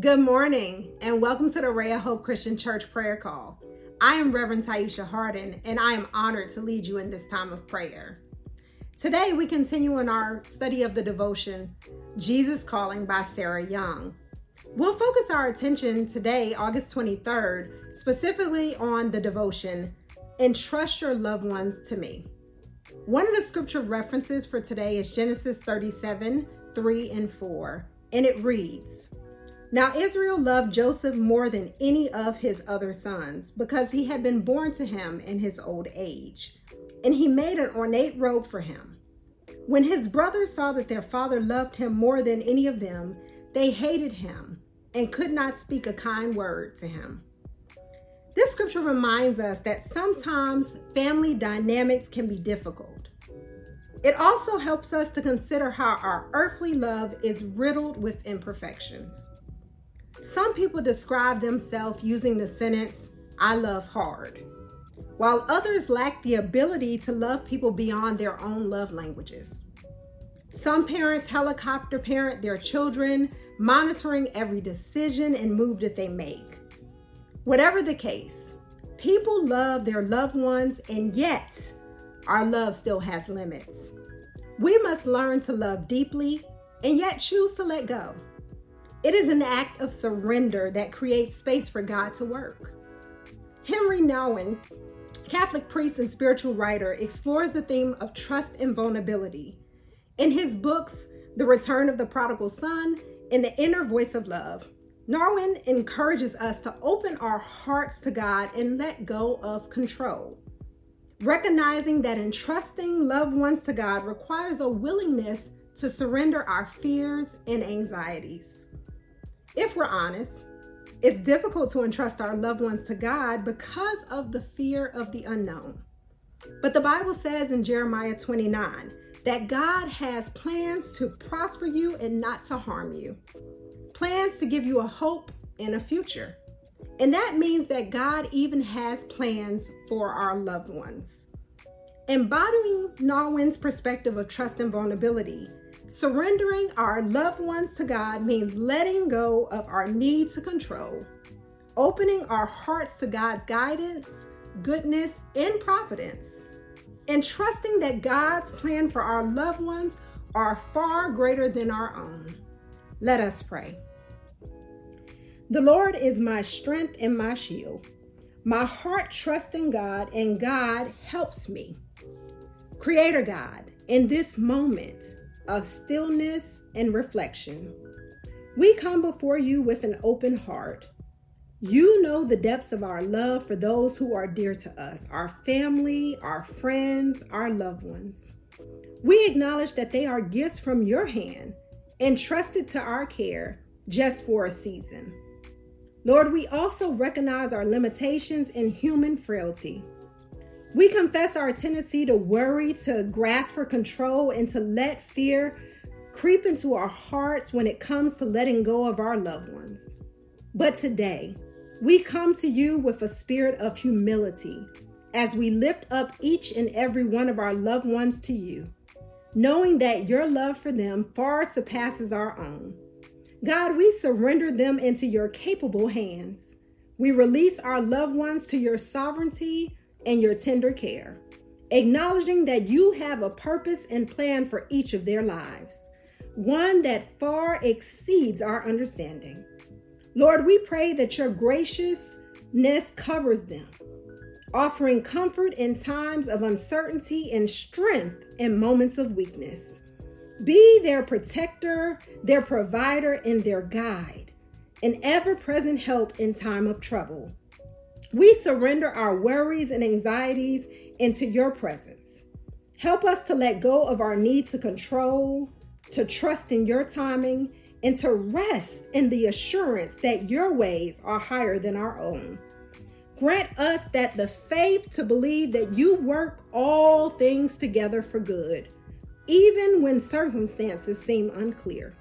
Good morning and welcome to the Ray of Hope Christian Church prayer call. I am Reverend Taisha Harden and I am honored to lead you in this time of prayer. Today we continue in our study of the devotion, Jesus Calling by Sarah Young. We'll focus our attention today, August 23rd, specifically on the devotion, Entrust Your Loved Ones to Me. One of the scripture references for today is Genesis 37, 3 and 4, and it reads, Now Israel loved Joseph more than any of his other sons because he had been born to him in his old age, and he made an ornate robe for him. When his brothers saw that their father loved him more than any of them, they hated him and could not speak a kind word to him. This scripture reminds us that sometimes family dynamics can be difficult. It also helps us to consider how our earthly love is riddled with imperfections. Some people describe themselves using the sentence, I love hard, while others lack the ability to love people beyond their own love languages. Some parents helicopter parent their children, monitoring every decision and move that they make. Whatever the case, people love their loved ones, and yet our love still has limits. We must learn to love deeply and yet choose to let go. It is an act of surrender that creates space for God to work. Henry Nouwen, Catholic priest and spiritual writer, explores the theme of trust and vulnerability. In his books, The Return of the Prodigal Son and The Inner Voice of Love, Nouwen encourages us to open our hearts to God and let go of control. Recognizing that entrusting loved ones to God requires a willingness to surrender our fears and anxieties. If we're honest, it's difficult to entrust our loved ones to God because of the fear of the unknown. But the Bible says in Jeremiah 29 that God has plans to prosper you and not to harm you, plans to give you a hope and a future. And that means that God even has plans for our loved ones. Embodying Nouwen's perspective of trust and vulnerability, surrendering our loved ones to God means letting go of our need to control, opening our hearts to God's guidance, goodness, and providence, and trusting that God's plan for our loved ones are far greater than our own. Let us pray. The Lord is my strength and my shield. My heart trusts in God, and God helps me. Creator God, in this moment of stillness and reflection, we come before you with an open heart. You know the depths of our love for those who are dear to us, our family, our friends, our loved ones. We acknowledge that they are gifts from your hand, entrusted to our care just for a season. Lord, we also recognize our limitations and human frailty. We confess our tendency to worry, to grasp for control, and to let fear creep into our hearts when it comes to letting go of our loved ones. But today, we come to you with a spirit of humility as we lift up each and every one of our loved ones to you, knowing that your love for them far surpasses our own. God, we surrender them into your capable hands. We release our loved ones to your sovereignty and your tender care, acknowledging that you have a purpose and plan for each of their lives, one that far exceeds our understanding. Lord, we pray that your graciousness covers them, offering comfort in times of uncertainty and strength in moments of weakness. Be their protector, their provider, and their guide, an ever-present help in time of trouble. We surrender our worries and anxieties into your presence. Help us to let go of our need to control, to trust in your timing, and to rest in the assurance that your ways are higher than our own. Grant us that the faith to believe that you work all things together for good, even when circumstances seem unclear.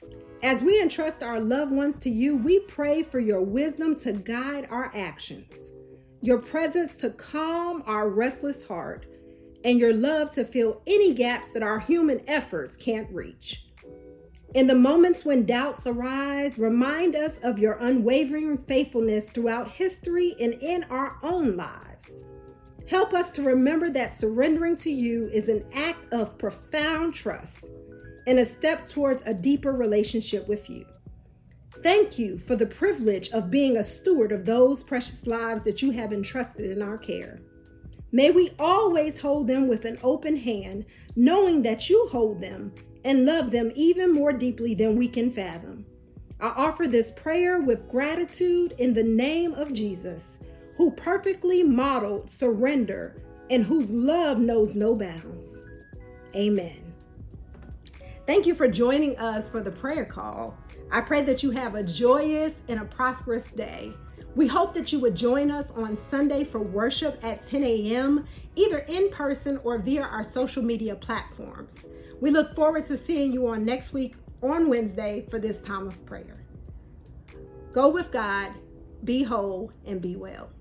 As we entrust our loved ones to you, we pray for your wisdom to guide our actions, your presence to calm our restless heart, and your love to fill any gaps that our human efforts can't reach. In the moments when doubts arise, remind us of your unwavering faithfulness throughout history and in our own lives. Help us to remember that surrendering to you is an act of profound trust and a step towards a deeper relationship with you. Thank you for the privilege of being a steward of those precious lives that you have entrusted in our care. May we always hold them with an open hand, knowing that you hold them and love them even more deeply than we can fathom. I offer this prayer with gratitude in the name of Jesus, who perfectly modeled surrender and whose love knows no bounds. Amen. Thank you for joining us for the prayer call. I pray that you have a joyous and a prosperous day. We hope that you would join us on Sunday for worship at 10 a.m., either in person or via our social media platforms. We look forward to seeing you on next week on Wednesday for this time of prayer. Go with God, be whole, and be well.